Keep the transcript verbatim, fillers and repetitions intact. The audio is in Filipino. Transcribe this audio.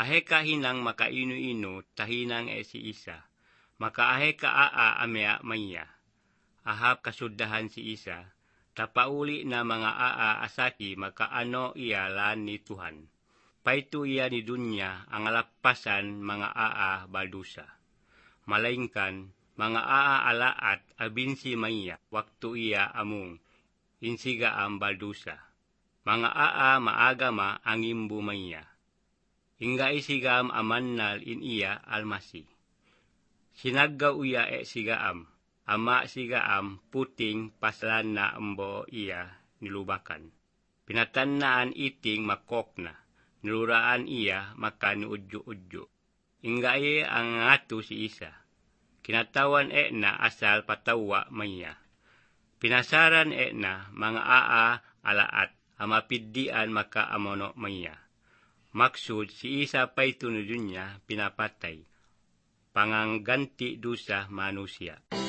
Ahe ka hinang makainu-inu tahinang e si isa. Makaahe ka aa amea maya. Ahap kasuddahan si isa. Tapauli na mga aa asaki makaano iya lan ni Tuhan. Paitu iya ni dunya ang alapasan mga aa baldusa. Malaingkan mga aa alaat abinsi maya waktu iya among insiga ang baldusa. Mga aa maagama ang imbu maya. Hingga isigam amannal in iya almasi. Sinaggaw iya e sigaam. Ama sigaam puting paslan na ambo iya nilubakan. Pinatannaan iting makokna. Niluraan iya makanuudyo-udyo. Hingga iya ang ngatu si isa. Kinatawan e na asal patawa maya. Pinasaran e na mga aa alaat amapiddian makaamono maya. Maksud si isa pa'y tunudun niya pinapatay. Pangangganti dusa manusia.